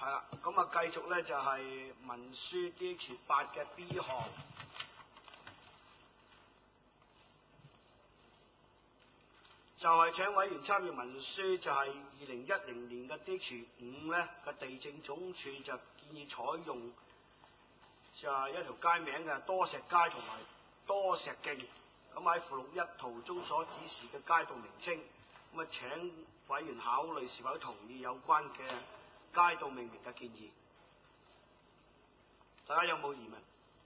係啦，咁啊繼續咧就係文書 DH8 嘅 B 項，就係請委員參閱文書，就係2010年嘅 DH5咧嘅地政總署就建議採用就係一條街名嘅多石街同埋多石徑，咁喺附錄1圖中所指示嘅街道名稱，咁啊請委員考慮是否同意有關嘅街道命名嘅建議，大家有冇疑問？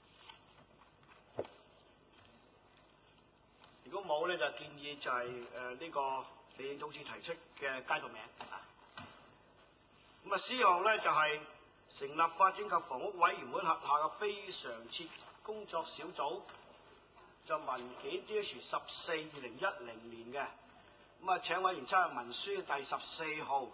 如果冇咧，就建議就係呢個地政總署提出嘅街道名啊。咁啊，C 項咧就係成立發展及房屋委員會轄下嘅非常設工作小組，就文件 DH14/2010年嘅。咁啊，請委員參閱文書第14號。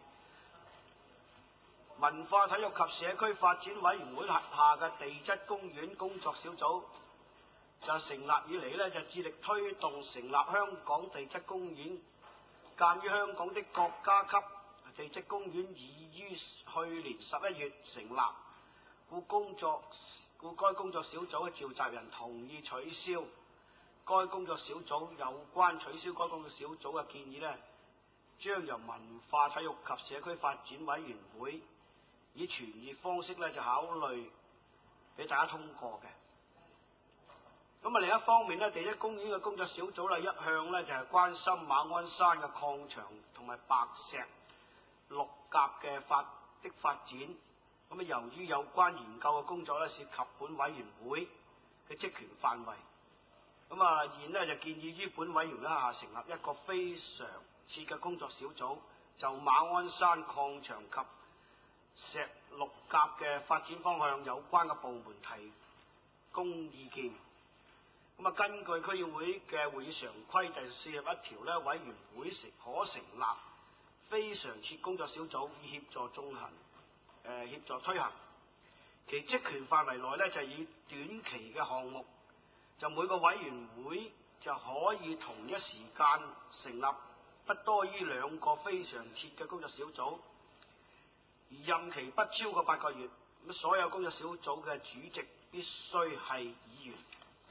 文化體育及社區發展委員會轄下嘅地質公園工作小組就成立以嚟呢，就致力推動成立香港地質公園。鑑於香港的國家級地質公園已於去年11月成立，故該工作小組嘅召集人同意取消該工作小組。有關取消該工作小組嘅建議呢，將由文化體育及社區發展委員會以傳議方式咧就考慮俾大家通過嘅。咁啊，另一方面咧，地質公園嘅工作小組咧一向咧就係關心馬鞍山嘅礦場同埋白石綠甲嘅發展。咁啊，由於有關研究嘅工作咧涉及本委員會嘅職權範圍，咁啊現咧就建議於本委員會下成立一個非常設嘅工作小組，就馬鞍山礦場及石綠甲嘅發展方向有關嘅部門提供意見。咁啊，根據區議會嘅會議常規第41條咧，委員會可成立非常設工作小組以協助推行。其職權範圍內咧就以短期嘅項目，就每個委員會就可以同一時間成立不多於2個非常設嘅工作小組，而任期不超過8個月。咁所有工作小組嘅主席必須係議員。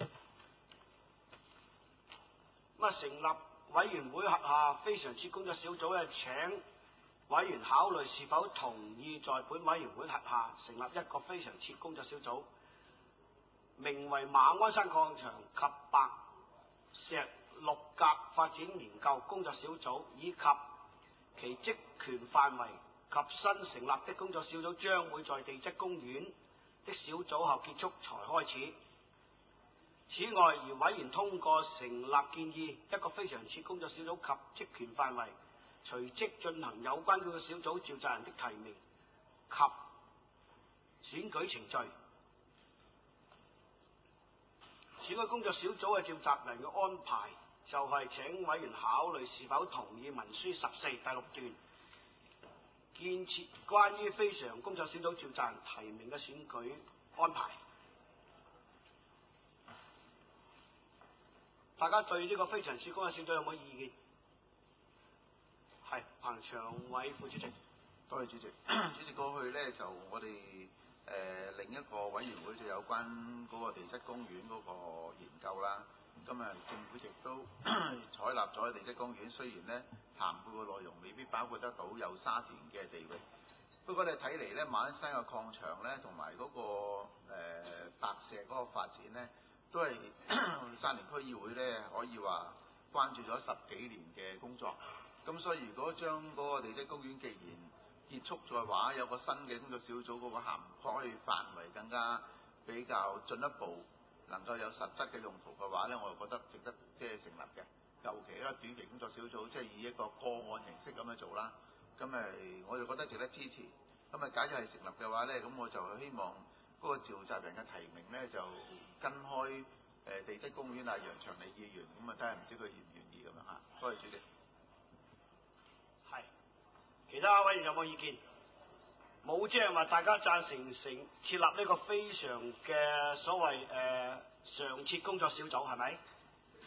咁啊，成立委員會轄下非常設工作小組咧，請委員考慮是否同意在本委員會轄下成立一個非常設工作小組，名為馬鞍山礦場及白石綠甲發展研究工作小組，以及其職權範圍及新成立的工作小組將會在地質公園的小組後結束才開始。此外，而委員通過成立建議一個非常設工作小組及職權範圍，隨即進行有關嘅小組召集人的提名及選舉程序。選舉工作小組嘅召集人嘅安排，就係請委員考慮是否同意文書14第6段建設關於非常工作小組召集人提名嘅選舉安排。大家對呢個非常設工作小組有冇意見？係彭長偉副主席。 多謝主席。主席，過去呢，就我哋另一個委員會就有關嗰個地質公園嗰個研究啦。今日政府亦都採納咗地質公園，雖然呢涵蓋嘅內容未必包括得到有沙田嘅地域，不過你睇嚟呢，馬鞍山嘅礦場呢，同埋嗰個白石嗰個發展呢，都係沙田區議會呢，可以話關注咗10幾年嘅工作。咁所以如果將嗰個地質公園既然結束嘅話，有個新嘅工作小組，嗰個涵蓋範圍更加比較進一步，能夠有實質嘅用途嘅話呢，我就覺得值得成立嘅。尤其一個短期工作小組，即係以一個個案形式咁樣做啦。咁我就覺得值得支持。咁假如係成立嘅話呢，咁我就希望嗰個召集人嘅提名呢，就跟開地質公園啊楊長利議員，咁睇下唔知佢願唔願意咁樣嚇。多謝主席。 係，其他委員有冇意見？冇，即係話大家贊成設立呢個非常嘅所謂常設工作小組係咪？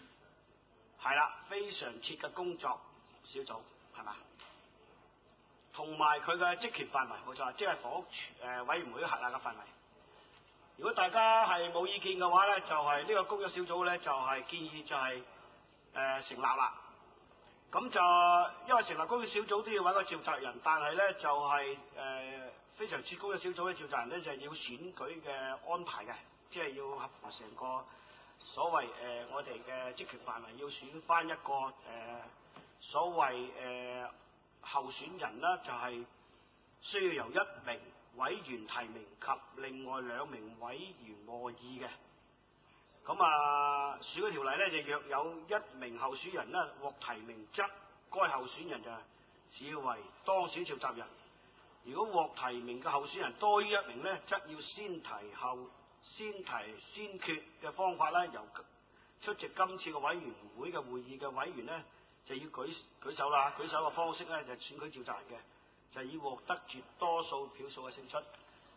係啦，非常設嘅工作小組係嘛？ 同埋佢嘅職權範圍，冇錯，即係房屋委員會轄下嘅範圍。如果大家係冇意見嘅話咧，就係、呢個工作小組咧就係、建議就係、成立啦。咁就因為成立工作小組都要揾個召集人，但係咧就係、非常之高嘅小組嘅召集人咧就係要選舉嘅安排嘅，即係要合乎成個所謂我哋嘅職權範圍，要選翻一個所謂候選人啦，就係、需要由1名委員提名及另外2名委員和議嘅。咁選舉條例咧就若有1名候選人咧獲提名，則該候選人就視為當選召集人。如果獲提名嘅候選人多於1名咧，則要先提先決嘅方法咧，由出席今次嘅委員會嘅會議嘅委員咧，就要舉手啦。舉手嘅方式咧就選舉召集人嘅，就以獲得絕多數票數嘅勝出。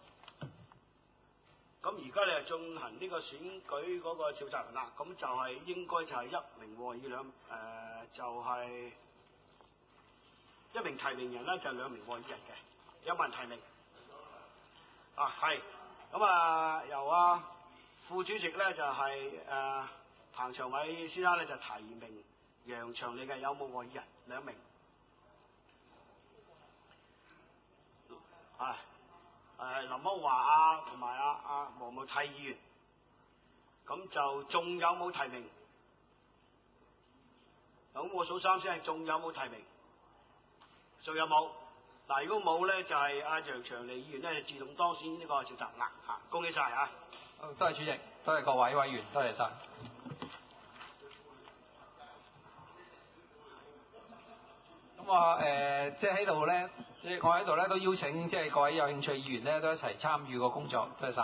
咁而家你就進行呢個選舉嗰個召集人啦，咁就係應該就係1名和議就係、1名提名人咧就2名和議人嘅，有冇人提名？係，咁由副主席咧就係、彭長偉先生咧就提名楊長利嘅，有冇和議人？2名。林康華同埋黃茂泰議員，咁就仲有冇提名？咁我數3先，仲有冇提名？仲有冇？嗱，如果冇咧，就係楊長利議員咧自動當選呢個召集人啦。恭喜晒啊！ 好，多謝主席，多謝各位委員，多謝晒。咁我即係喺度咧，我喺度咧都邀請即係各位有興趣議員咧都一齊參與個工作，多謝晒。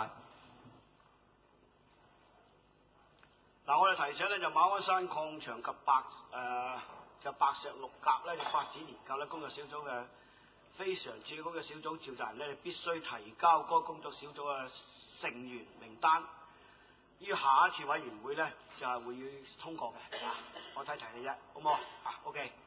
嗱，我哋提醒咧就馬鞍山礦場及白石綠甲咧就發展研究咧工作小組嘅非常次工作小組召集人咧必須提交該工作小組嘅成員名單，於下一次委員會咧就係會通過嘅。我睇提你啫，好唔好？OK。